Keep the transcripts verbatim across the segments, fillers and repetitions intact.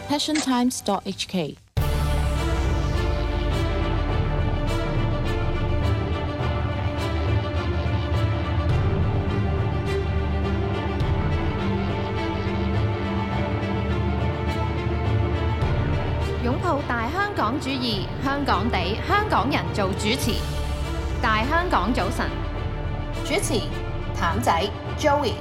passion times dot h k。 擁抱大香港主義，香港地，香港人做主持。大香港早晨，主持譚仔 Joey。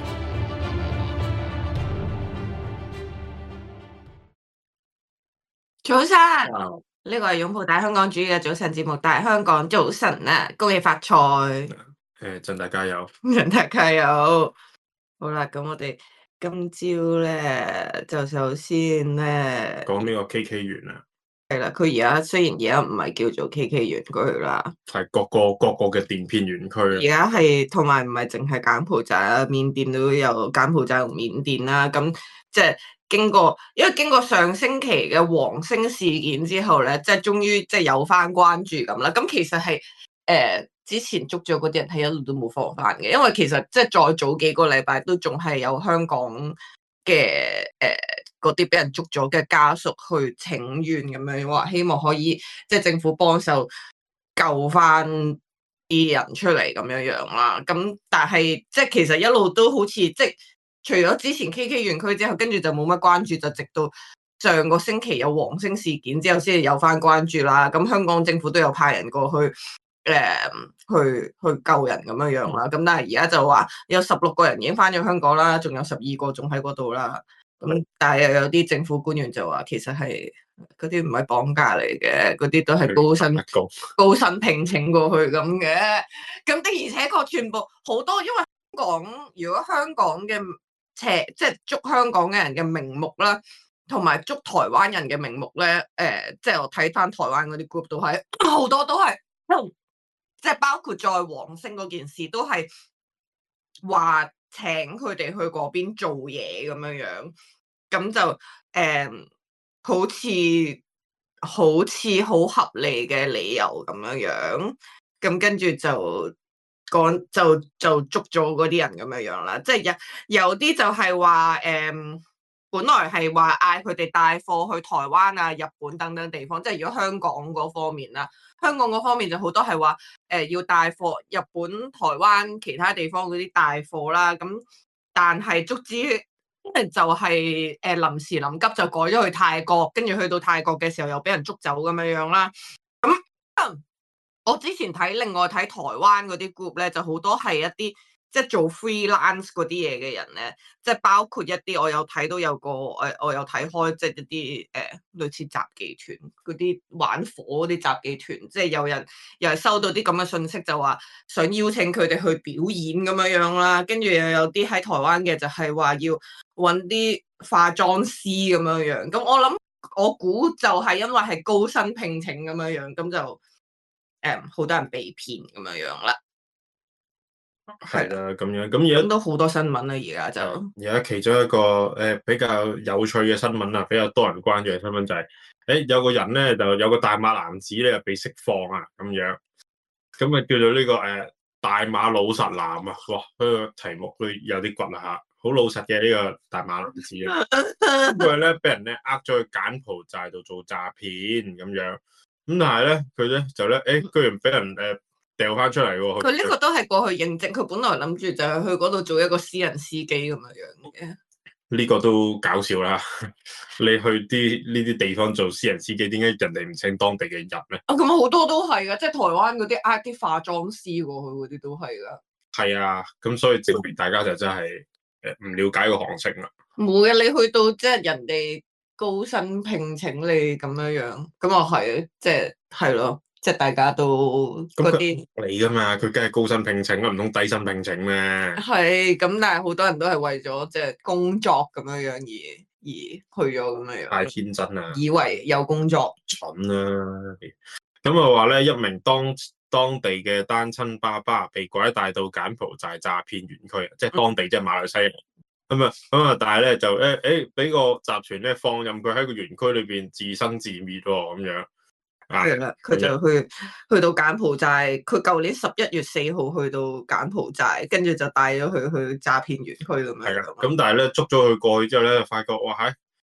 早晨，呢個係擁抱大香港主義嘅早晨節目，大香港早晨啊，恭喜發財！ 誒，振大加油， 振大加油！好啦，咁我哋今朝咧就首先咧講呢個 K K 園啊， 係啦，佢而家雖然而家唔係叫做 K K 園區啦， 係各個各個嘅電騙園區。 而家係同埋唔係淨係柬埔寨啊，緬甸都有柬埔寨同緬甸啦，咁即係。經過，因為經過上星期嘅黃星事件之後咧，即係終於即係有翻關注咁啦。咁其實係誒、呃、之前捉咗嗰啲人係一路都冇放翻嘅，因為其實即係再早幾個禮拜都仲係有香港嘅誒嗰啲俾人捉咗嘅家屬去請願咁樣，話希望可以即係政府幫手救翻啲人出嚟咁樣樣啦。咁但係即係其實一路都好似即係。除咗之前 K K 園區之後，跟住就冇乜關注，就直到上個星期有黃星事件之後，先至有翻關注啦。咁香港政府都有派人過去，誒、呃，去去救人咁樣樣啦。咁但係而家就話有十六個人已經翻咗香港啦，仲有十二個仲喺嗰度啦。咁但係又有啲政府官員就話，其實係嗰啲唔係綁架嚟嘅，嗰啲都係高薪高薪聘請過去咁嘅。咁的而且確全部好多，因為香港如果香港嘅即係捉香港嘅人嘅名目啦，同埋捉台灣人嘅名目咧，誒、呃，即係我睇翻台灣嗰啲 group 都係好多都係，即係包括在黃星嗰件事都係話請佢哋去嗰邊做嘢咁樣樣，咁就誒、呃，好似好似好合理嘅理由咁樣樣，咁跟住就。講就就捉咗嗰啲人咁樣樣啦，即係有有啲就係話誒，本來係話嗌佢哋帶貨去台灣啊、日本等等地方，即係如果香港嗰方面啦，香港嗰方面就好多係話誒要帶貨日本、台灣其他地方嗰啲帶貨啦，咁但係足之就係誒臨時臨急就改咗去泰國，跟住去到泰國嘅時候又俾人捉走咁樣樣啦，咁。嗯我之前睇另外睇台灣嗰啲 group 咧，就好多係一啲即係做 freelance 嗰啲嘢嘅人咧，即係包括一啲我有睇到有個誒，我有睇開即係一啲誒、呃、類似雜技團嗰啲玩火嗰啲雜技團，即係有人又係收到啲咁嘅信息，就話想邀請佢哋去表演咁樣樣啦，跟住又有啲喺台灣嘅就係話要搵啲化妝師咁樣樣，咁我諗我估就係因為係高薪聘請咁樣樣，咁就。誒，好、um, 多人被騙咁樣樣啦， 係啦，咁樣咁而家都好多新聞啦，而家就而家其中一個誒、呃、比較有趣嘅新聞啊，比較多人關注嘅新聞就係、是，誒有個人咧就有個大馬男子咧被釋放啊，咁樣，咁啊叫做呢、這個誒、呃、大馬老實男啊，哇，呢、這個題目都有啲骨啊吓，好老實嘅呢個大馬男子啊，佢咧俾人咧呃咗去柬埔寨度做詐騙咁樣。咁但係咧，佢咧就咧，誒，居然俾人誒掉翻出嚟喎！ 佢呢個都係過去認證，佢本來諗住就係去嗰度做一個私人司機咁樣樣嘅。 呢個都搞笑啦！你去啲呢啲地方做私人司機，點解人哋唔請當地嘅人咧？ 啊，咁好多都係噶，即係台灣嗰啲呃啲化妝師過去嗰啲都係噶。 係啊，咁所以證明大家就真係誒唔了解個行情啦。 冇嘅，你去到即係人哋。高薪聘請你咁樣樣，咁啊係，即係係咯，即係大家都嗰啲你噶嘛，佢梗係高薪聘請啦，唔通低薪聘請咩？ 係，咁但係好多人都係為咗即係工作咁樣樣而而去咗咁樣樣。 太天真啦！ 以為有工作， 蠢啦！咁啊話咧，一名當當地嘅單親爸爸被拐帶到柬埔寨詐騙園區，即係當地、嗯、即係馬來西亞。咁啊，咁啊，但係咧就誒誒，俾、欸、個集團咧放任佢喺個園區裏邊自生自滅喎，咁樣。 係啦，佢就去去到柬埔寨，佢舊年十一月四號去到柬埔寨，跟住就帶咗佢去詐騙園區咁樣。 係啦，咁但係咧捉咗佢過去之後咧，就發覺哇，喺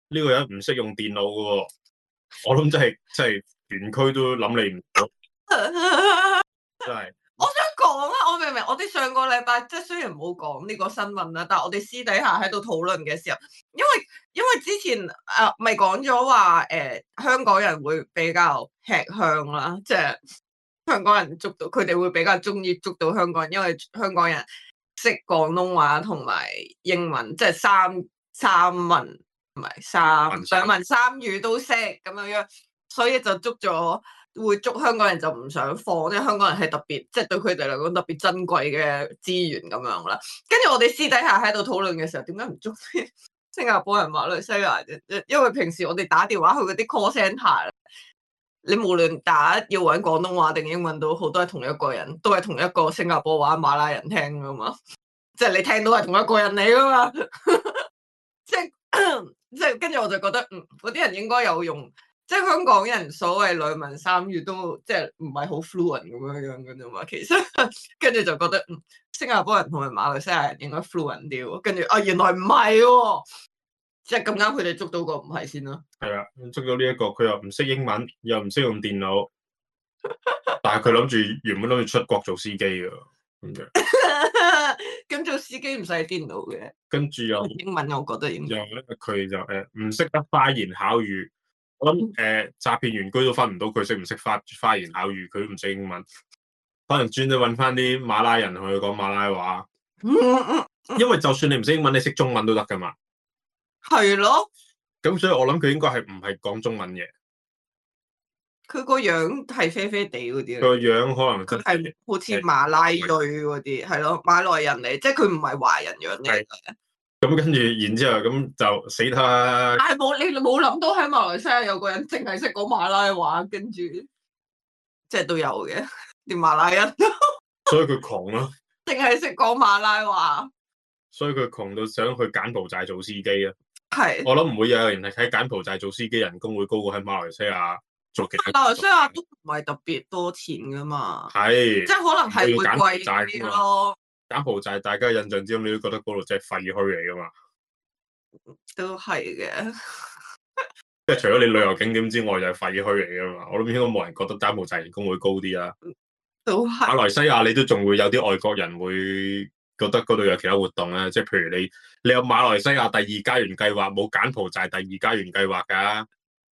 呢個人唔識用電腦嘅喎，我諗真係真係全區都諗你唔到，真係。 我想講啊，我明明我哋上個禮拜即係雖然冇講呢個新聞啦，但係我哋私底下喺度討論嘅時候，因為因為之前誒咪講咗話誒香港人會比較吃香啦，即係香港人捉到佢哋會比較中意捉到香港人，因為香港人識廣東話同埋英文，即係三三文唔係三兩文三語都識咁樣樣，所以就捉咗。會捉香港人就唔想放，因為香港人係特別，即係對佢哋嚟講特別珍貴嘅資源咁樣啦。跟住我哋私底下喺度討論嘅時候，點解唔捉啲新加坡人、馬來西亞人？因為平時我哋打電話去嗰啲 call centre，你無論打要揾廣東話定英文都好，都係同一個人，都係同一個新加坡話馬拉人聽噶嘛。即係你聽到係同一個人嚟噶嘛。即係即係跟住我就覺得，嗯，嗰啲人應該有用。即係香港人所謂兩文三語都即係唔係好 fluent 咁樣樣嘅啫嘛，其實跟住就覺得嗯，新加坡人同埋馬來西亞人應該 fluent 啲喎，跟住啊原來唔係喎，即係咁啱佢哋捉到個唔係先啦。係啊，捉到呢一個佢又唔識英文，又唔識用電腦，但係佢諗住原本諗住出國做司機㗎咁樣。 咁做司機唔使電腦嘅。 跟住又英文，我覺得應該。 又咧佢就誒唔識得花言巧語。我諗誒，詐騙園區都分唔到佢識唔識花花言巧語，佢都唔識英文，可能專登揾翻啲馬拉人同佢講馬拉話。因為就算你唔識英文，你識中文都得噶嘛。 係咯。 咁所以我諗佢應該係唔係講中文嘅。 佢個樣係啡啡地嗰啲。 佢個樣可能佢係好似馬拉裔嗰啲，係咯，馬來人嚟，即係佢唔係華人樣嚟嘅。 咁跟住，然之後咁就死啦。 但係冇你冇諗到喺馬來西亞有個人淨係識講馬拉話，跟住即係都有嘅啲馬拉人。 所以佢窮咯。 淨係識講馬拉話。 所以佢窮到想去柬埔寨做司機啊！ 係。 我諗唔會有人係喺柬埔寨做司機，人工會高過喺馬來西亞做其他。 馬來西亞都唔係特別多錢噶嘛。係。即係可能係會貴啲咯。 柬埔寨大家印象之中，你都覺得嗰度真係廢墟嚟噶嘛？ 都係嘅， 即係除咗你旅遊景點之外，就係廢墟嚟噶嘛？我諗應該冇人覺得柬埔寨人工會高啲啦。 都係。馬來西亞你都仲會有啲外國人會覺得嗰度有其他活動咧，即係譬如你你有馬來西亞第二家園計劃，冇柬埔寨第二家園計劃噶。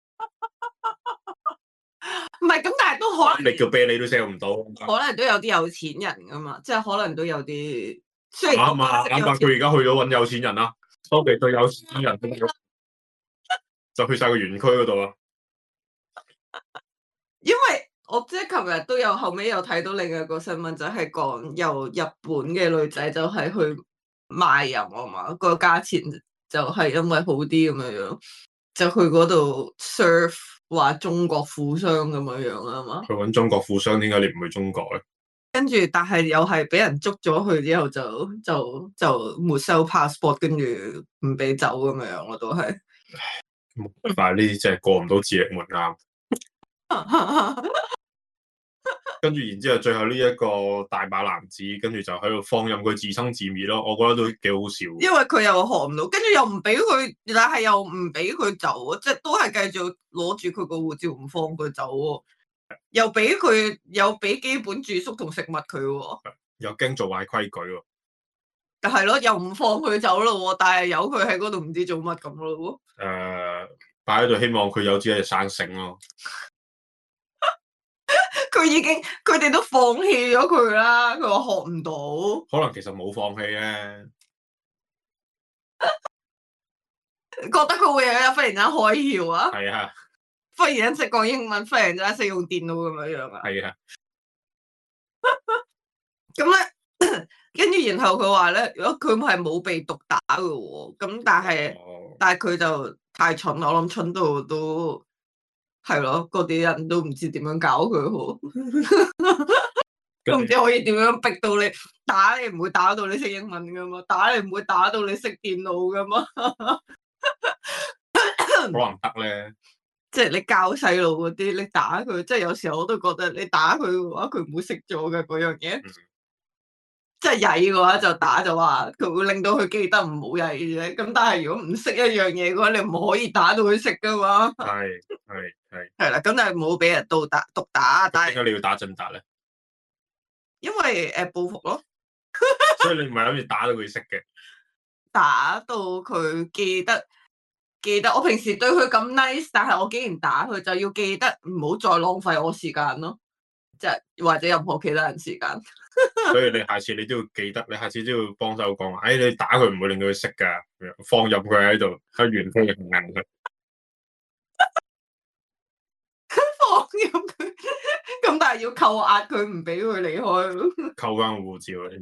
唔係咁，但係都可能你叫啤你都 sell 唔到， 可能都有啲有錢人噶嘛，即係可能都有啲。 啱啊啱啊！佢而家去咗搵有錢人啦，當地對有錢人就去晒個園區嗰度啊。 因為我即係琴日都有後尾有睇到另一個新聞，就係講由日本嘅女仔就係去賣淫啊嘛，個價錢就係因為好啲咁樣樣，就去嗰度 serve。話中國富商咁樣樣啊嘛， 去揾中國富商，點解你唔去中國咧？ 跟住，但係又係俾人捉咗去之後就，就就就沒收 passport，跟住唔俾走咁樣樣咯，都係。 但係呢啲真係過唔到智力門檻。跟住，然之後最後呢一個大馬男子，跟住就喺度放任佢自生自滅咯。我覺得都幾好笑。 因為佢又學唔到，跟住又唔俾佢，但係又唔俾佢走，即係都係繼續攞住佢個護照唔放佢走，又俾佢又俾基本住宿同食物佢， 又驚做壞規矩。 但係咯，又唔放佢走咯，但係由佢喺嗰度唔知做乜咁咯。 誒、呃，擺喺度希望佢有朝一日生性咯。 佢已經，佢哋都放棄咗佢啦。佢話學唔到， 可能其實冇放棄咧， 覺得佢會有一日忽然間開竅啊！ 係啊， 忽然間識講英文，忽然間識用電腦咁樣樣啊！ 係啊， 咁咧，跟住然後佢話咧，如果佢係冇被毒打嘅喎，咁但係、哦、但係佢就太蠢，我諗蠢到都。係咯，嗰啲人都唔知點樣搞佢好，都唔知可以點樣逼到你打你，唔會打到你識英文噶嘛，打你唔會打到你識電腦噶嘛， 可能得咧。 即係你教細路嗰啲，你打佢，即係有時候我都覺得你打佢嘅話，佢唔會識咗嘅嗰樣嘢。 即係曳嘅話就打就話佢會令到佢記得唔好曳啫。咁但係如果唔識一樣嘢嘅話，你唔可以打到佢識噶嘛。 係係係。 係啦，咁但係冇俾人毒打毒打，但係點解你要打陣打咧？ 因為誒、呃、報復咯。 所以你唔係諗住打到佢識嘅。 打到佢記得記得，我平時對佢咁 nice， 但係我竟然打佢，就要記得唔好再浪費我時間咯，即係或者任何其他人時間。 所以你下次你都要記得，你下次都要幫手講話，哎，你打佢唔會令到佢識噶，放入佢喺度，喺原區嘅硬佢， 放入佢，咁但係要扣押佢，唔俾佢離開， 扣翻個護照。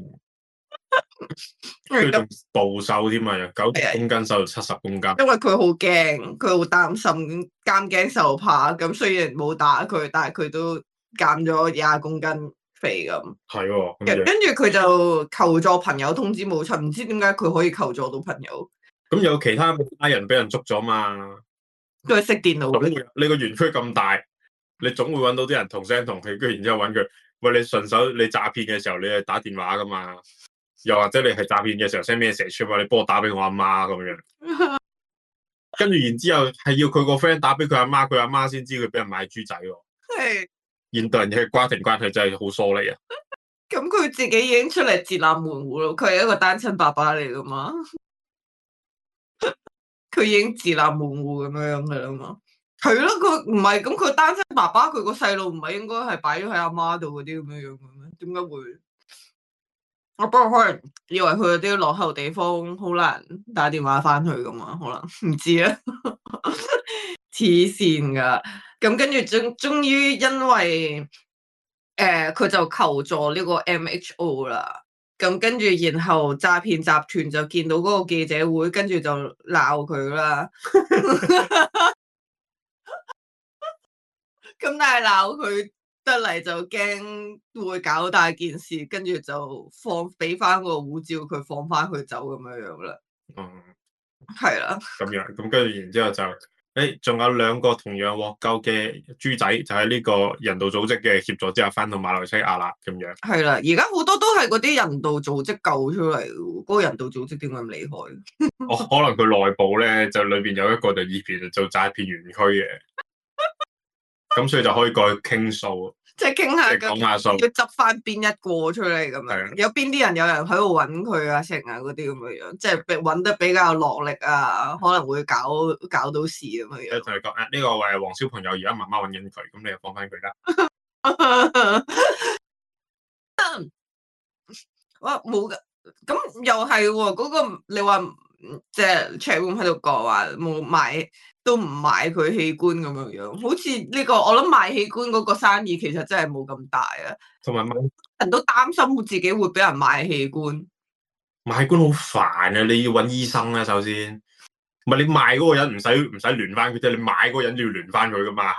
佢仲暴瘦添啊，由九十公斤瘦到七十公斤。 因為佢好驚，佢好擔心，擔驚受怕。咁雖然冇打佢，但係佢都減咗廿公斤肥咁。 係喎， 跟住佢就求助朋友通知母親，唔知點解佢可以求助到朋友。 咁有其他家人俾人捉咗嘛？ 佢係識電腦嘅。 你個園區咁大，你總會揾到啲人同聲同氣，跟住然之後揾佢。喂，你順手你詐騙嘅時候，你係打電話噶嘛？又或者你係詐騙嘅時候 send 咩蛇出話，你幫我打俾我阿媽咁樣，跟住然之後係要佢個 friend 打俾佢阿媽，佢阿媽先知佢俾人買豬仔喎。係現代人嘅家庭關係真係好疏離啊！ 咁佢自己已經出嚟自立門戶咯，佢係一個單親爸爸嚟噶嘛，佢已經自立門戶咁樣噶啦嘛。係咯，佢唔係咁，佢單親爸爸，佢個細路唔係應該係擺咗喺阿媽度嗰啲咁樣樣嘅咩？點解會？我不過可能以為佢有啲落後地方好難打電話翻去噶嘛，可能唔知啊，黐線噶。咁跟住終終於因為誒佢、呃、就求助呢個 M H O 啦。咁跟住然後詐騙集團就見到嗰個記者會，跟住就鬧佢啦。咁但係鬧佢得嚟就驚會搞大件事，跟住就放俾翻個護照佢，放翻佢走咁樣樣啦。 嗯， 係啦。咁樣，咁跟住然之後就，誒，仲有兩個同樣獲救嘅豬仔，就喺呢個人道組織嘅協助之下，翻到馬來西亞啦，咁樣。係啦， 而家好多都係嗰啲人道組織救出嚟嘅，嗰、嗰個人道組織點解咁厲害？ 哦，可能佢內部咧就裏邊有一個就以前做詐騙園區嘅。咁所以就可以過去傾數， 即係傾下講下數， 要執翻邊一個出嚟咁樣。有邊啲人有人喺度揾佢啊、成啊嗰啲咁嘅樣，即係揾得比較落力啊，可能會搞搞到事咁嘅樣。 同你講誒，呢個係黃小朋友，而家媽媽揾緊佢，咁你就放翻佢啦。 哇，冇噶，咁又係喎，嗰個你話即係 chatroom 喺度講話冇買。都唔買佢器官咁樣樣，好似呢、這個我諗賣器官嗰個生意其實真係冇咁大啊。 同埋人都擔心自己會俾人買器官， 買器官好煩啊！你要揾醫生啊，首先，唔係你賣嗰個人唔使唔使聯翻佢啫，你買嗰個人要聯翻佢噶嘛。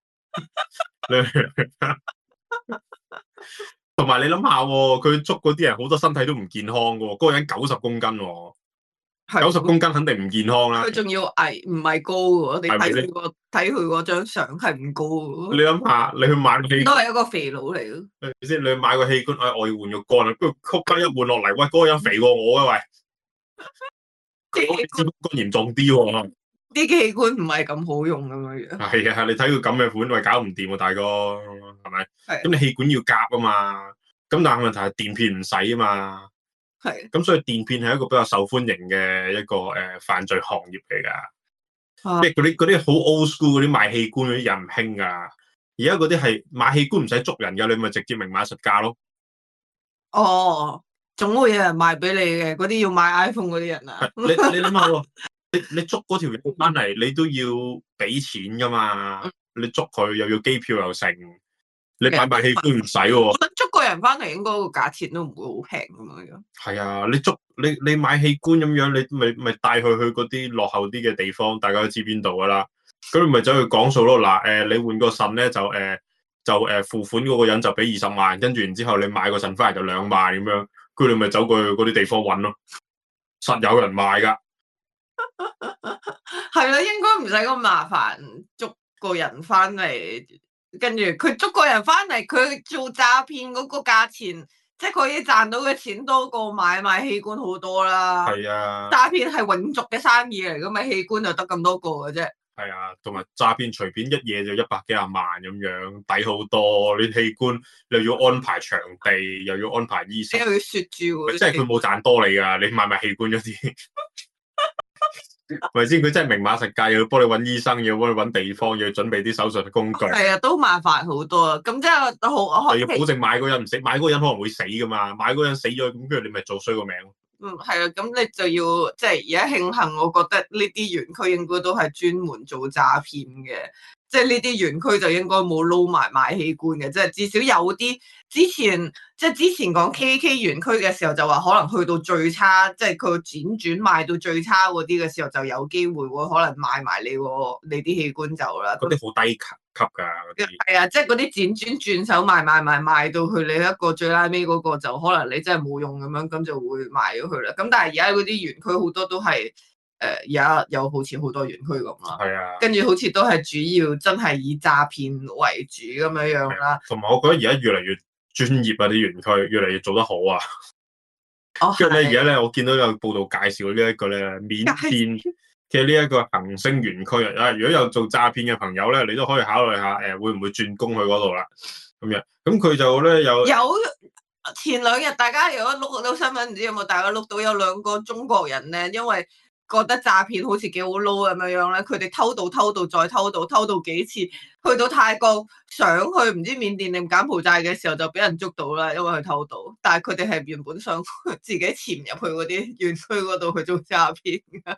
同埋你諗下，佢捉嗰啲人好多身體都唔健康噶，嗰、那個人九十公斤。九十公斤肯定唔健康啦， 佢仲要矮，唔係高嘅。我哋睇佢個睇佢嗰張相係唔高嘅。 你諗下，你去買個器官都係一個肥佬嚟嘅。 係先？你去買個器官，哎，我要換個肝啊！跟住曲筋一換落嚟，喂，嗰、那個人肥過我啊！喂，佢脂肪肝嚴重啲喎。 啲器官唔係咁好用咁樣樣。 係啊，你睇佢咁嘅款，喂，搞唔掂啊，大哥，係咪？係。咁你器官要夾啊嘛，咁但係問題係電片唔使啊嘛。係，咁所以電騙係一個比較受歡迎嘅一個誒、呃、犯罪行業嚟噶，即係嗰啲嗰啲好 old school 嗰啲賣器官嗰啲人唔興噶，而家嗰啲係買器官唔使捉人噶，你咪直接明碼實價咯。哦， 總會有人賣俾你嘅，嗰啲要買 iPhone 嗰啲人啊。 你你諗下喎，你你捉嗰條嘢翻嚟，你都要俾錢噶嘛，嗯、你捉佢又要機票又成。你買賣器官唔使喎， 我覺得捉個人翻嚟應該個價錢都唔會好平咁樣。 係啊，你捉你你買器官咁樣，你咪咪帶佢去嗰啲落後啲嘅地方，大家都知邊度噶啦。咁你咪走去講數咯。嗱，誒，你換個腎咧就誒、呃、就誒、呃、付款嗰個人就俾二十萬，跟住然之後你買個腎翻嚟就兩萬咁樣，佢哋咪走過去嗰啲地方揾咯，實有人賣噶。 係啦，應該唔使咁麻煩，捉個人翻嚟。跟住佢捉個人翻嚟，佢做詐騙嗰個價錢即係佢可以賺到嘅錢多過買賣器官好多啦。 係啊， 詐騙係永續嘅生意嚟噶嘛，器官就得咁多個嘅啫。 係啊，同埋詐騙隨便一嘢就一百幾廿萬咁樣，抵好多。你器官你又要安排場地，又要安排醫生， 你又要雪住喎。 即係佢冇賺多你噶，你買賣器官嗰啲。咪先，佢真係明碼實價，又要幫你揾醫生，又要幫你揾地方，又要準備啲手術嘅工具。 係啊，都麻煩好多啊。咁即係好， 又要保證買嗰人唔死，買嗰人可能會死噶嘛。買嗰人死咗，咁跟住你咪做衰個名。 嗯，係啊，咁你就要即係而家慶幸，我覺得呢啲園區應該都係專門做詐騙嘅，即係呢啲園區就應該冇撈埋買器官嘅，即係至少有啲之前即係之前講 K K 園區嘅時候就話可能去到最差，即係佢輾轉賣到最差嗰啲嘅時候就有機會會可能買埋你個你啲器官走啦。 嗰啲好低級級㗎， 係啊，即係嗰啲輾轉轉手賣賣賣賣到去你一個最拉尾嗰個就可能你真係冇用咁樣，咁就會賣咗佢啦。咁但係而家嗰啲園區好多都係誒，而家有好似好多園區咁啦。 係啊， 跟住好似都係主要真係以詐騙為主咁樣樣啦。 同埋我覺得而家越嚟越專業啊，啲園區越嚟越做得好啊。 哦， 跟住咧，而家咧我見到有報道介紹呢一個咧緬甸嘅呢一個恒星園區啊，如果有做詐騙嘅朋友咧，你都可以考慮下，誒、呃、會唔會轉工去嗰度啦？咁樣，咁佢就咧有有前兩日大家如果碌到新聞，唔知有冇大家碌到有兩個中國人咧，因為覺得詐騙好似幾好撈咁樣樣咧，佢哋偷渡偷渡再偷渡，偷渡幾次，去到泰國想去唔知緬甸定柬埔寨嘅時候就俾人捉到啦，因為佢偷渡，但係佢哋係原本想自己潛入去嗰啲園區嗰度去做詐騙嘅。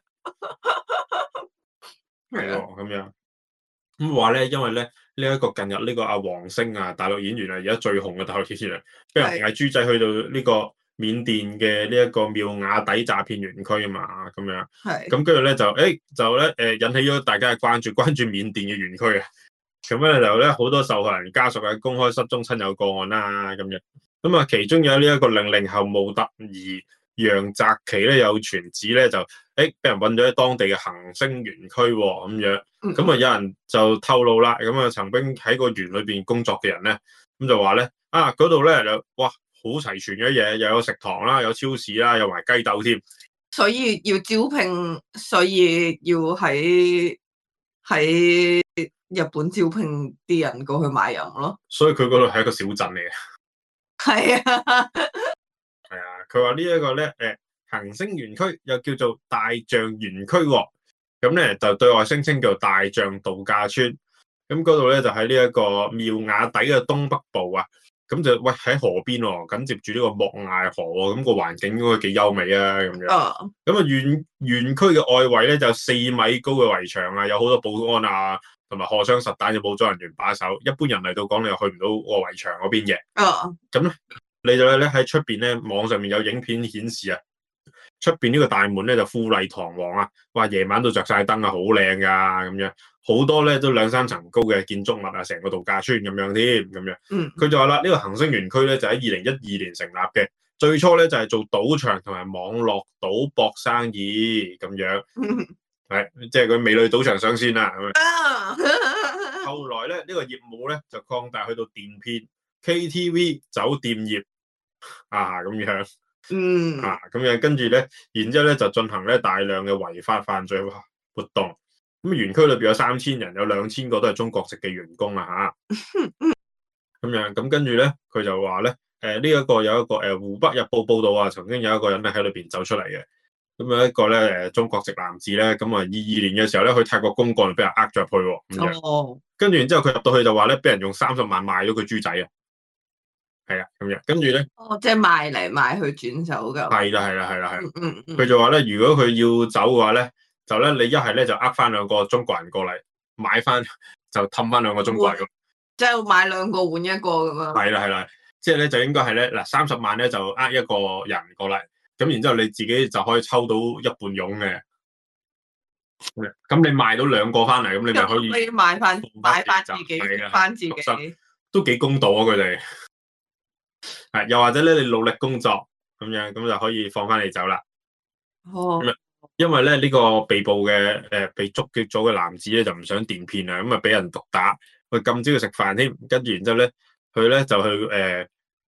係喎，咁樣咁話咧，因為咧呢一個近日呢個阿黃星啊，大陸演員啊，而家最紅嘅大陸演員啊，俾人嗌豬仔去到呢個緬甸嘅呢一個妙瓦底詐騙園區啊嘛，咁樣， 係咁跟住咧就誒就咧誒引起咗大家嘅關注，關注緬甸嘅園區啊，咁咧就咧好多受害人家屬嘅公開失蹤親友個案啦，咁樣，咁啊其中有呢一個零零後模特兒楊澤奇咧有傳指咧就誒俾人揾咗喺當地嘅恒星園區咁樣，咁啊有人就透露啦，咁啊曾經喺個園裏邊工作嘅人咧，咁就話咧啊嗰度咧就哇好齊全嘅嘢，又有食堂啦，有超市啦，有埋雞竇添， 所以要招聘，所以要喺喺日本招聘啲人過去買淫咯。 所以佢嗰度係一個小鎮嚟嘅。 係啊。 係啊，佢話呢一個咧，誒，恒星園區又叫做大象園區喎，咁咧就對外聲稱叫大象度假村，咁嗰度咧就喺呢一個妙瓦底嘅東北部啊，咁就喂喺河邊喎，緊接住呢個莫艾河喎，咁個環境應該幾優美啊，咁樣。 哦。 咁啊園園區嘅外圍咧就有四米高嘅圍牆啊，有好多保安啊，同埋荷槍實彈嘅武裝人員把守，一般人嚟到講你又去唔到個圍牆嗰邊嘅。 哦。咁咧？ 你就咧喺出邊咧，網上面有影片顯示啊，出邊呢個大門咧就富麗堂皇啊，話夜晚都着晒燈啊，好靚噶咁樣，好多咧都兩三層高嘅建築物啊，成個度假村咁樣添，咁樣。嗯。佢就話啦，呢、這個恒星園區咧就喺二零一二年成立嘅，最初咧就係、是、做賭場同埋網絡賭博生意咁樣，係即係佢美女賭場上線啦。後來咧呢、這個業務咧就擴大去到電騙、K T V、酒店業。啊咁樣，嗯啊咁樣，跟住咧，然之後咧就進行咧大量嘅違法犯罪活動。咁園區裏邊有三千人，有兩千個都係中國籍嘅員工啊吓。咁樣，咁跟住咧，佢就話咧，誒呢一個有一個誒、呃、湖北日報報道啊，曾經有一個人咧喺裏邊走出嚟嘅。咁有一個咧誒中國籍男子咧，咁啊二二年嘅時候咧去泰國公幹，俾人呃咗入去。咁樣，哦。跟住然之後佢入到去就話咧，俾人用三十萬賣咗佢豬仔啊。係啊，咁樣，跟住咧， 哦，即係賣嚟賣去轉手噶。係啦， 係啦，係啦，係。 嗯嗯。 佢就話咧，如果佢要走嘅話咧，就咧你一係咧就呃翻兩個中國人過嚟買翻，就氹翻兩個中國人。 即係買兩個換一個咁樣。係啦， 係啦，即係咧就應該係咧嗱，三十萬咧就呃一個人過嚟，咁然之後你自己就可以抽到一半佣嘅。咁你賣到兩個翻嚟，咁你咪可以。 可以買翻買翻自己，翻自己。 都幾公道啊！佢哋。係，又或者咧，你努力工作咁樣，咁就可以放翻你走啦。哦，因為咧呢、這個被捕嘅誒、呃、被捉咗嘅男子咧就唔想電騙啊，咁啊俾人毒打，佢禁止佢食飯添，跟住然之後咧佢咧就去誒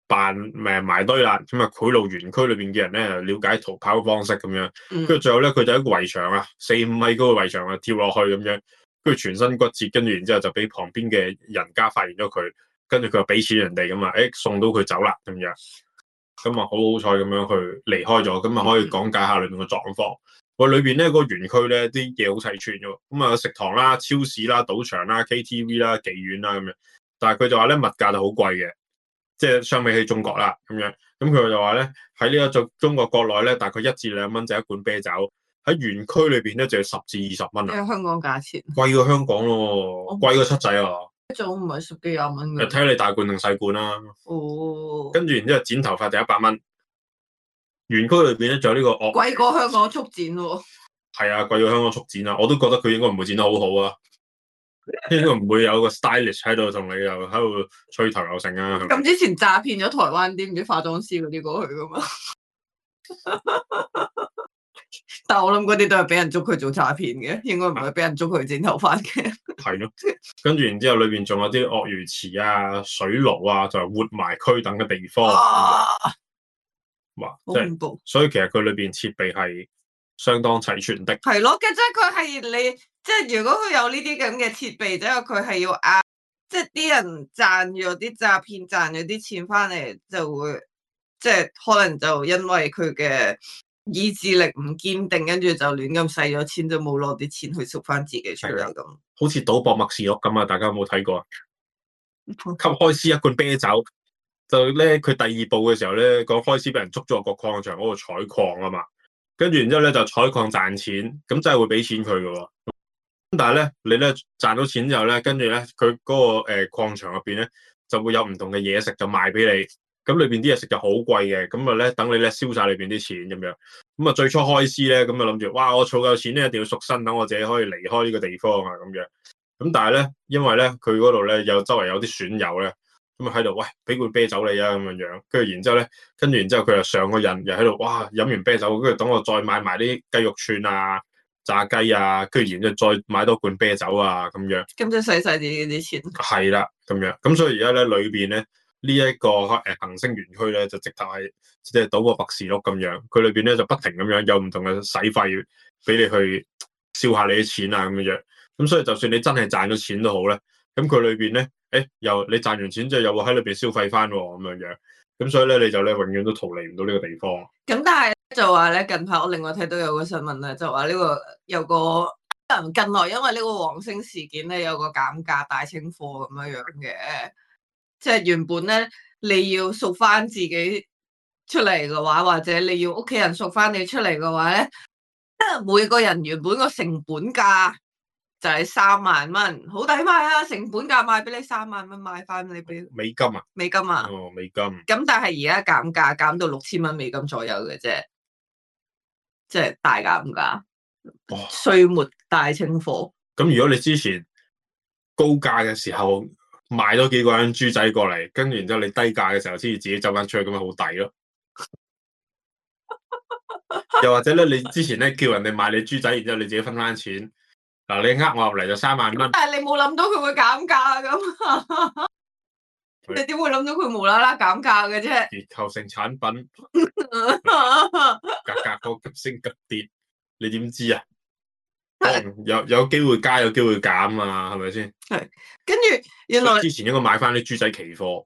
扮誒埋堆啦，咁啊賄賂園區裏邊嘅人咧，了解逃跑嘅方式咁樣，跟住、嗯、最後咧佢就喺個圍牆啊，四五米高嘅圍牆啊跳落去咁樣，跟住全身骨折，跟住然之後就俾旁邊嘅人家發現咗佢，跟住佢就俾錢人哋咁啊，誒送到佢走啦咁樣，咁啊好好彩咁樣去離開咗，咁啊可以講解下裏邊嘅狀況。我裏邊咧個園區咧啲嘢好齊全嘅，咁啊食堂啦、超市啦、賭場啦、K T V 啦、妓院啦咁樣，但係佢就話咧物價就好貴嘅。即係相比起中國啦，咁樣，咁佢就話咧喺呢個中中國國內咧，大概一至兩蚊就一罐啤酒，喺園區裏邊咧就要十至二十蚊啊！ 即係香港價錢，貴過香港咯，貴過、哦、七仔啊！ 仲唔係十幾廿蚊嘅？ 睇你大罐定細罐啦。哦。跟住然之後剪頭髮就一百蚊。園區裏邊咧仲有呢個哦， 貴過香港速剪喎。 係啊，貴過香港速剪啊！我都覺得佢應該唔會剪得好好啊。應該唔會有個 stylist 喺度同你又喺度吹頭又成啊！ 咁之前詐騙咗台灣啲唔知化妝師嗰啲過去噶嘛？但係我諗嗰啲都係俾人捉佢做詐騙嘅，應該唔係俾人捉佢剪頭髮嘅。係咯， 跟住然之後裏邊仲有啲鱷魚池啊、水爐啊，就係活埋區等嘅地方。哇！ 好恐怖！ 所以其實佢裏邊設備係相當齊全的。 係咯，即係佢係你。即係如果佢有呢啲咁嘅設備，即係佢係要呃，即係啲人賺咗啲詐騙賺咗啲錢翻嚟，就會即係可能就因為佢嘅意志力唔堅定，跟住就亂咁使咗錢，就冇攞啲錢去贖翻自己出嚟咁。 好似賭博默示錄咁啊！大家有冇睇過啊？給開司一罐啤酒，就咧佢第二步嘅時候咧，個開司俾人捉咗個礦場嗰度採礦啊嘛，跟住然之後咧就採礦賺錢，咁真係會俾錢佢嘅喎。但係咧，你咧賺到錢之後咧，跟住咧，佢嗰、那個誒礦、呃、場入邊咧，就會有唔同嘅嘢食就賣俾你。咁裏邊啲嘢食就好貴嘅，咁啊咧等你咧燒晒裏邊啲錢咁樣。咁啊最初開司咧，咁啊諗住，哇！我儲夠錢咧，一定要贖身，等我自己可以離開呢個地方啊咁樣。咁但係咧，因為咧佢嗰度咧有周圍有啲損友咧，咁啊喺度，喂，俾罐啤酒你啊咁樣樣。跟住然之後咧，跟住然之後佢又上個人又喺度，哇！飲完啤酒，跟住等我再買埋啲雞肉串啊。炸雞啊，跟住然之後再買多罐啤酒啊，咁樣， 咁就使晒自己啲錢。 係啦，咁樣，咁所以而家咧裏邊咧呢一、這個誒恒星園區咧就直頭係即係賭個白事碌咁樣，佢裏邊咧就不停咁樣有唔同嘅使費俾你去燒下你啲錢啊咁樣，咁所以就算你真係賺咗錢都好咧，咁佢裏邊咧，誒又你賺完錢之後又會喺裏邊消費翻喎，咁樣樣，咁所以咧你就咧永遠都逃離唔到呢個地方。 咁但係。就話咧，近排我另外睇到有個新聞咧，就話呢個有個近來因為呢個黃星事件咧，有個減價大清貨咁樣樣嘅，即係原本咧你要贖翻自己出嚟嘅話，或者你要屋企人贖翻你出嚟嘅話咧，每個人原本個成本價就係三萬蚊，好抵買啊！成本價賣俾你三萬蚊，賣翻你俾美金啊？ 美金啊？ 哦，美金。 咁但係而家減價減到六千蚊美金左右嘅啫。即係大減價，歲末大清貨。 咁如果你之前高價嘅時候買多幾個人豬仔過嚟，跟住然之後你低價嘅時候先至自己走翻出去，咁咪好抵咯。又或者咧，你之前咧叫人哋買你豬仔，然之後你自己分翻錢。嗱，你呃我入嚟就三萬蚊， 但係你冇諗到佢會減價咁。你點會諗到佢無啦啦減價嘅啫？ 結構性產品，價格個急升急跌，你點知啊？可能有有機會加，有機會減啊，係咪先？ 係，跟住原來之前應該買翻啲豬仔期貨。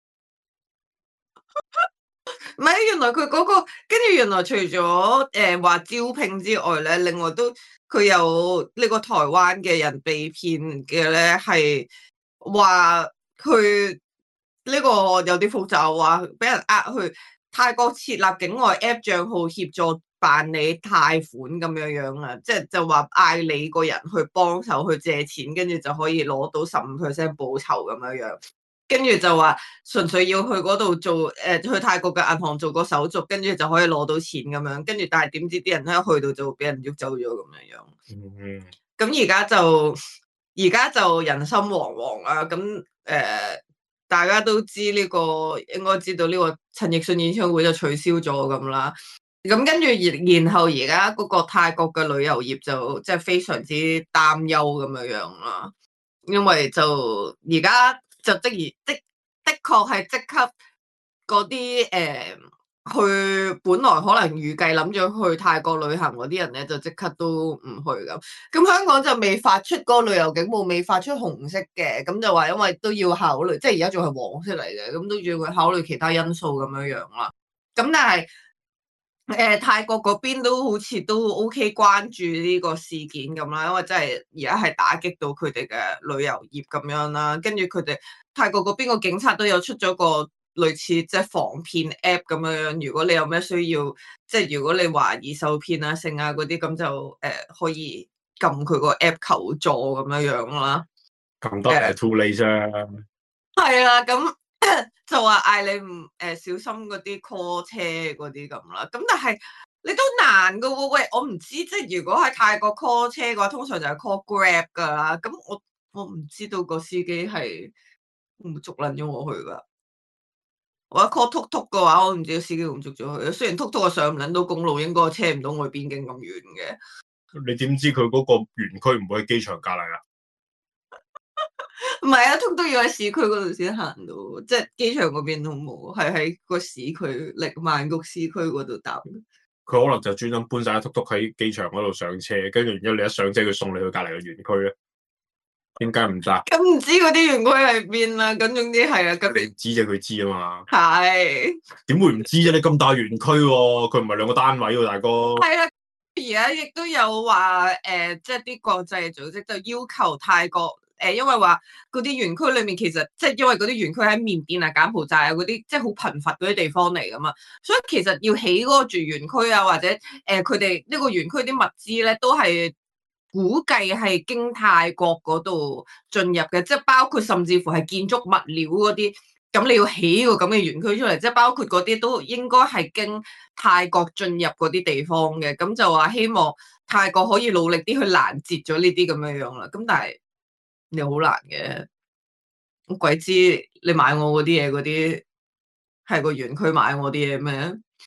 唔係，原來佢嗰、嗰個，跟住原來除咗誒話招聘之外咧，另外都佢有呢個台灣嘅人被騙嘅咧，係話佢。呢個有啲複雜，話俾人呃去泰國設立境外 app 賬號協助辦理貸款咁樣樣啊，即係就話嗌你個人去幫手去借錢，跟住就可以攞到十五 percent 報酬咁樣樣，跟住就話純粹要去嗰度做誒、呃、去泰國嘅銀行做個手續，跟住就可以攞到錢咁樣，跟住但係點知啲人一去到就俾人喐走咗咁樣樣。嗯，咁而家就而家就人心惶惶啊！咁誒。呃大家都知呢、這個應該知道呢個陳奕迅演唱會就取消咗咁啦，咁跟住然然後而家嗰個泰國嘅旅遊業就即係非常之擔憂咁樣樣啦，因為就而家就即而的的確係即刻嗰啲誒去本來可能預計諗咗去泰國旅行嗰啲人咧，就即刻都唔去咁。咁香港就未發出嗰個旅遊警報，未發出紅色嘅，咁就話因為都要考慮，即係而家仲係黃色嚟嘅，咁都要考慮其他因素咁樣樣啦。咁但係誒、呃、泰國嗰邊都好似都 OK 關注呢個事件咁啦，因為真係而家係打擊到佢哋嘅旅遊業咁樣啦。跟住佢哋泰國嗰邊個警察都有出咗個類似即係防騙 app 咁樣樣，如果你有咩需要，即係如果你懷疑受騙啊、性啊嗰啲，咁就誒、呃、可以撳佢個 app 求助咁樣樣啦。 咁多係 too late 啫。 係啦，咁就話嗌你唔誒、呃、小心嗰啲 call 車嗰啲咁啦。咁但係你都難噶喎，喂，我唔知即係如果喺泰國 call 車嘅話，通常就係 call Grab 噶啦。咁我我唔知道個司機係會唔會捉撚咗我去噶。我一 call 突突嘅話，我唔知個司機會唔捉咗佢。雖然突突我上唔撚到公路，應該車唔到我去邊境咁遠嘅。 你點知佢嗰個園區唔會喺機場隔離啊？ 唔係啊，突突要喺市區嗰度先行到，即係機場嗰邊都冇，係喺個市區力曼谷市區嗰度搭。 佢可能就專登搬晒突突喺機場嗰度上車，跟住然之後你一上車，佢送你去隔離嘅園區咧。點解唔得？ 咁唔知嗰啲園區喺邊啦，咁總之係啊。咁你知啫，佢知啊嘛。 係。 點會唔知啫？你咁大園區喎，佢唔係兩個單位喎，大哥。 係啊，而家亦都有話誒、呃，即係啲國際組織就要求泰國誒、呃，因為話嗰啲園區裏面其實即係因為嗰啲園區喺緬甸啊、柬埔寨啊嗰啲即係好貧乏嗰啲地方嚟噶嘛，所以其實要起嗰個住園區啊，或者誒佢哋呢個園區啲物資咧都係。估計係經泰國嗰度進入嘅，即係包括甚至乎係建築物料嗰啲，咁你要起個咁嘅園區出嚟，即係包括嗰啲都應該係經泰國進入嗰啲地方嘅，咁就話希望泰國可以努力啲去攔截咗呢啲咁樣樣啦。咁但係你好難嘅，我鬼知你買我嗰啲嘢嗰啲係個園區買我啲嘢咩？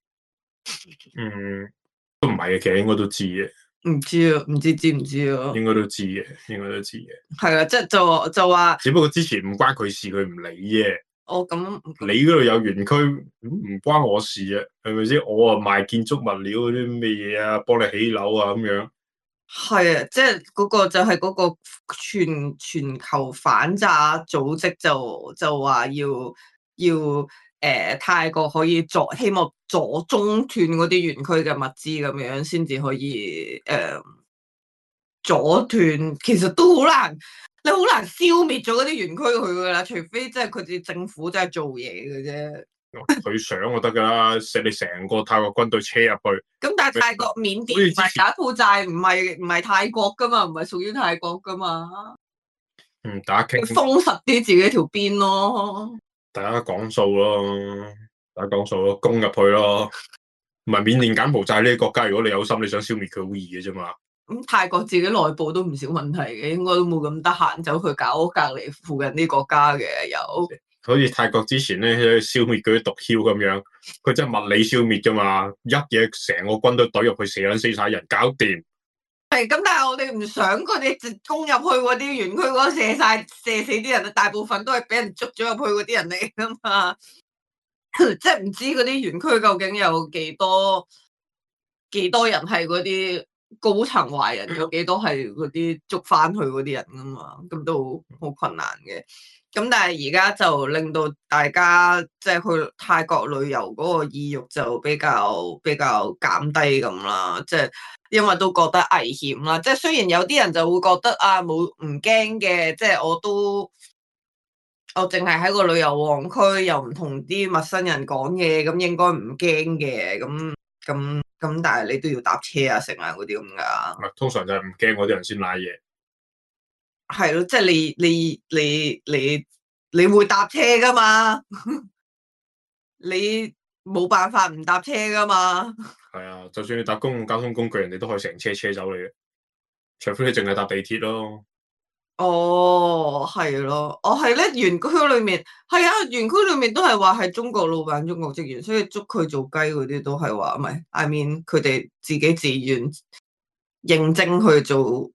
嗯，都唔係嘅，其實應該都知嘅。 唔知啊，唔知知唔知啊？應該都知嘅，應該都知嘅。 係啊，即係就就話， 只不過之前唔關佢事，佢唔理啫。 哦，咁你嗰度有園區，唔關我事啊，係咪先？我啊賣建築物料嗰啲咩嘢啊，幫你起樓啊咁樣。係啊，即係嗰個就係嗰個全全球反詐組織就就話要要誒、呃、泰國可以阻希望阻中斷嗰啲園區嘅物資咁樣，先至可以誒、呃、阻斷。其實都好難，你好難消滅咗嗰啲園區佢噶啦，除非即係佢哋政府真係做嘢嘅啫。 佢想就得噶啦，錫你成個泰國軍隊車入去。咁但係泰國緬甸唔係柬埔寨，唔係唔係泰國噶嘛，唔係屬於泰國噶嘛。 嗯，大家傾封實啲自己條邊咯。 大家講數咯，大家講數咯，攻入去咯。唔係緬甸、柬埔寨呢啲國家，如果你有心，你想消滅佢，好易嘅啫嘛。咁泰國自己內部都唔少問題嘅，應該都冇咁得閒走去搞隔離附近啲國家嘅有。 好似泰國之前咧消滅嗰啲毒梟咁樣，佢真係物理消滅噶嘛，一嘢成個軍隊懟入去，射撚死晒人，搞掂。 係咁，但係我哋唔想佢哋直攻入去嗰啲園區嗰度射晒射死啲人，大部分都係俾人捉咗入去嗰啲人嚟噶嘛。即係唔知嗰啲園區究竟有幾多幾多人係嗰啲高層壞人，有幾多係嗰啲捉翻去嗰啲人噶嘛，咁都好困難嘅。咁但係而家就令到大家即係去泰國旅遊嗰個意欲就比較比較減低咁啦，即係因為都覺得危險啦。即係雖然有啲人就會覺得啊冇唔驚嘅，即係我都我淨係喺個旅遊旺區，又唔同啲陌生人講嘢，咁應該唔驚嘅。咁咁咁，但係你都要搭車啊、食啊嗰啲咁噶。 通常就係唔驚嗰啲人先瀨嘢。 係咯，即係你你你你你會搭車噶嘛？你冇辦法唔搭車噶嘛？係啊， 就算你搭公共交通工具，人哋都可以成車車走你嘅，除非你淨係搭地鐵咯。 哦，係咯，哦係咧，園區裏面係啊，園區裏面都係話係中國老闆、中國職員，所以捉佢做雞嗰啲都係話，唔係，I mean 佢哋自己自願應徵去做。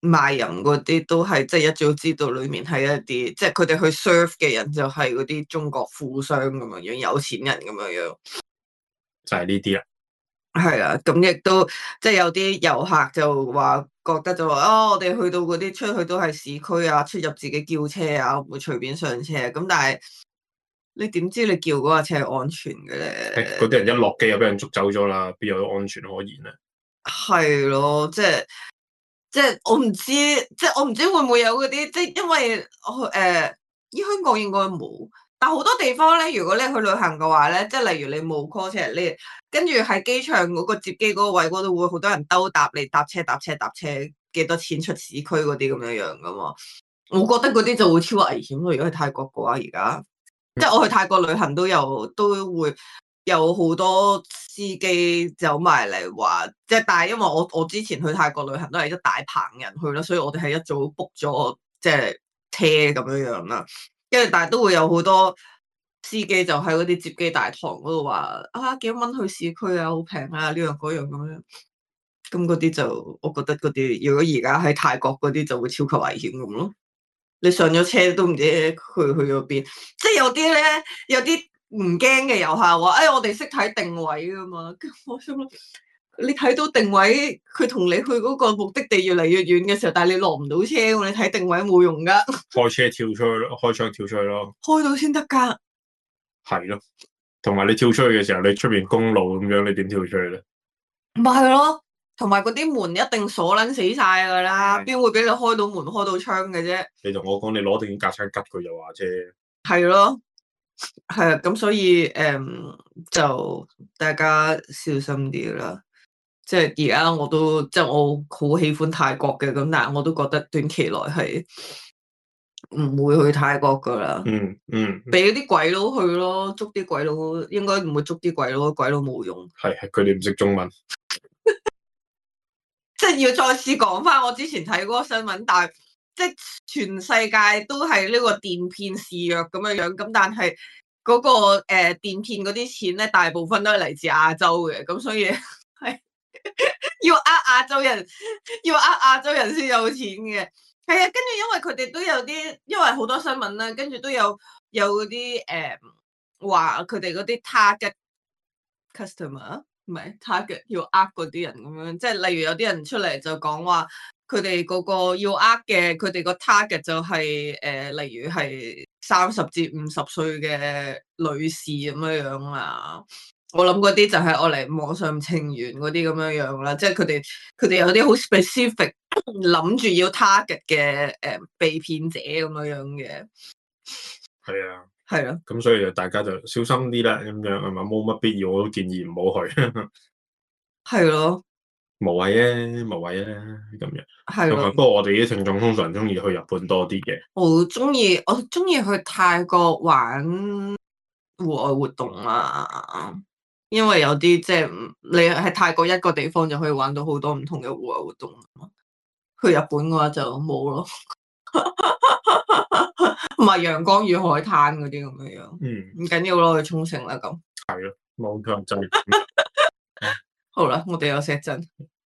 賣淫嗰啲都係即係一早知道裡面係一啲，即係佢哋去 serve 嘅人就係嗰啲中國富商咁樣樣，有錢人咁樣樣， 就係呢啲啦。 係啊，咁亦都即係有啲遊客就話覺得就話啊、哦，我哋去到嗰啲出去都係市區啊，出入自己叫車啊，唔會隨便上車。咁但係你點知你叫嗰架車係安全嘅咧？ 嗰啲人一落機就俾人捉走咗啦，邊有安全可言咧？ 係咯，即係即係我唔知，即係我唔知會唔會有嗰啲，即係因為我誒，依、呃、香港應該冇。但好多地方咧，如果你去旅行嘅話咧，即係例如你冇 call 車，你跟住喺機場嗰個接機嗰個位嗰度會好多人兜搭你搭車搭車搭車，幾多錢出市區嗰啲咁樣樣噶嘛？我覺得嗰啲就會超危險咯。如果去泰國嘅話，而家即係我去泰國旅行都有都會有好多司機走埋嚟話，即係但係因為我我之前去泰國旅行都係一大棚人去啦，所以我哋係一早 book 咗即係車咁樣樣啦。跟住，但係都會有好多司機就喺嗰啲接機大堂嗰度話啊，幾多蚊去市區啊，好平啊，呢樣嗰樣咁樣。咁嗰啲就，我覺得嗰啲如果而家喺泰國嗰啲就會超級危險咁咯。你上咗車都唔知去去咗邊，即係有啲咧，有啲唔驚嘅遊客話，哎，我哋識睇定位噶嘛。咁我心諗，你睇到定位，佢同你去嗰個目的地越嚟越遠嘅時候，但係你落唔到車，你睇定位冇用噶。 開車跳出去咯，開窗跳出去咯， 開到先得噶。 係咯，同埋你跳出去嘅時候，你出邊公路咁樣，你點跳出去咧？ 咪係咯，同埋嗰啲門一定鎖撚死晒噶啦，邊的會俾你開到門開到窗嘅啫？你同我講，你攞定架撐吉佢就話啫。係咯，係啊，咁所以誒、嗯，就大家小心啲啦。即係而家我都即係我好喜歡泰國嘅，咁但係我都覺得短期內係唔會去泰國噶啦。嗯嗯，俾啲鬼佬去咯，捉啲鬼佬，應該唔會捉啲鬼佬，鬼佬冇用。係係，佢哋唔識中文。即係要再次講翻我之前睇嗰個新聞，但係即係全世界都係呢個電騙肆虐咁樣樣，咁但係嗰、嗰個誒、呃、電騙嗰啲錢咧，大部分都係嚟自亞洲嘅，咁所以係。要呃亞洲人，要呃亞洲人先有錢嘅，係啊。跟住因為佢哋都有啲，因為好多新聞啦，跟住都有有嗰啲誒話佢哋嗰啲 target customer 唔係 target 要呃嗰啲人咁樣，即係例如有啲人出嚟就講話佢哋嗰個要呃嘅，佢哋個 target 就係、是、誒、呃，例如係三十至五十歲嘅女士咁樣樣啊。我諗嗰啲就係我嚟網上情緣嗰啲咁樣樣啦，即係佢哋佢哋有啲好 specific 諗住要 target 嘅誒、呃、被騙者咁樣樣嘅。係啊，係啊，咁所以就大家就小心啲啦，咁樣係嘛，冇乜必要，我都建議唔好去。係咯，無謂啊，無謂啊，咁樣。係咯，不過我哋啲聽眾通常中意去日本多啲嘅。我中意我中意去泰國玩戶外活動啊。因為有啲即係你喺泰國一個地方就可以玩到好多唔同嘅戶外活動，去日本嘅話就冇咯，唔係陽光與海灘嗰啲咁樣樣，嗯，唔緊要咯，去沖繩啦咁。係咯，冇錯，就好啦，我哋有錫陣。